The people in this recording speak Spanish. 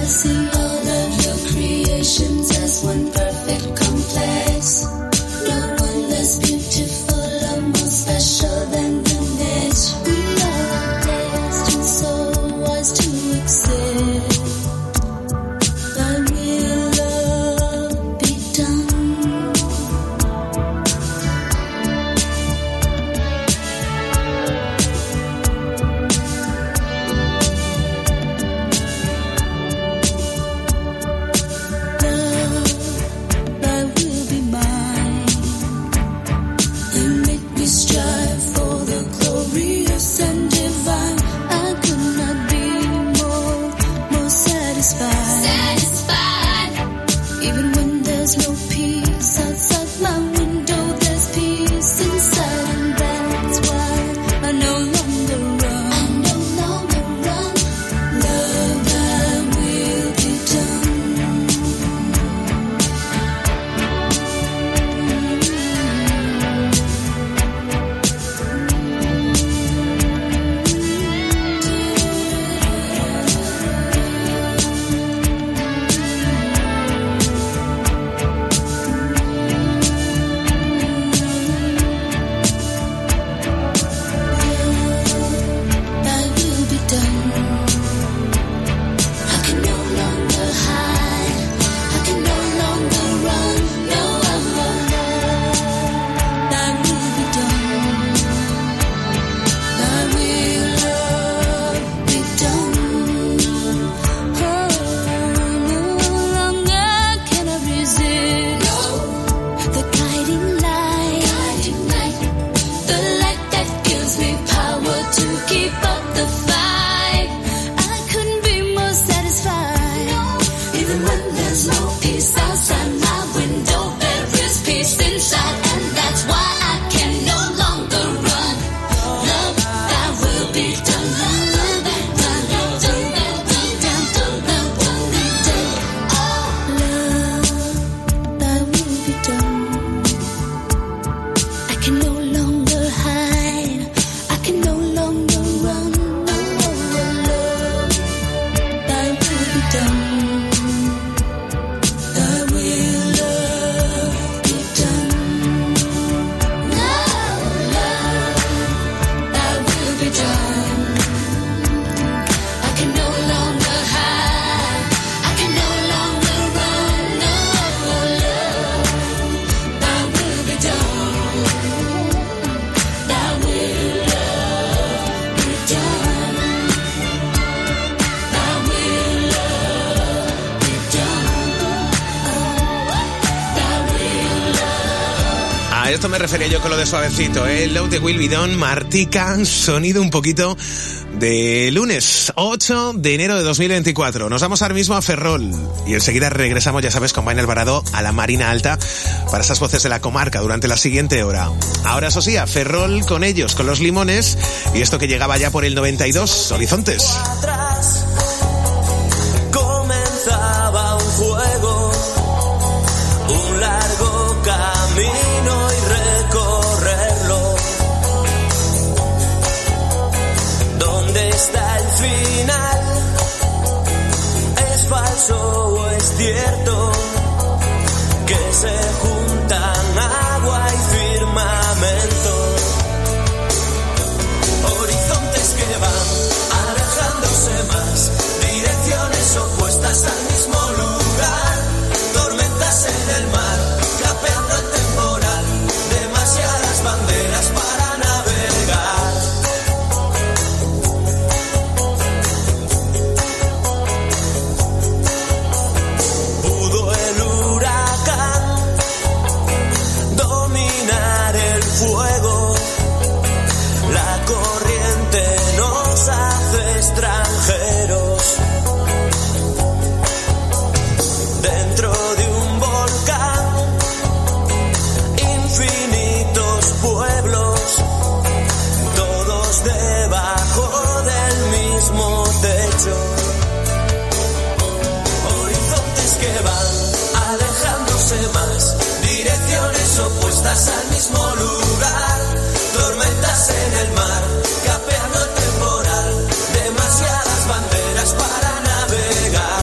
A esto me refería yo con lo de suavecito, Love the Will Be Done, Martika, sonido un poquito de lunes 8 de enero de 2024. Nos vamos ahora mismo a Ferrol y enseguida regresamos, ya sabes, con Vaina Alvarado a la Marina Alta para esas voces de la comarca durante la siguiente hora. Ahora, eso sí, a Ferrol con ellos, con Los Limones, y esto que llegaba ya por el 92, Horizontes. Atrás comenzaba un juego, un largo camino y recorrerlo. ¿Dónde está el final? ¿Es falso o es cierto que se juntan agua y firmamento? Horizontes que van alejándose más, direcciones opuestas al mismo lugar, tormentas en el mar, capeando el temporal, demasiadas banderas para navegar. Pudo el huracán dominar el fuego, la corriente nos hace extranjeros. Dentro de un volcán, infinitos pueblos, todos debajo del mismo techo. Horizontes que van alejándose más, direcciones opuestas al mismo lugar.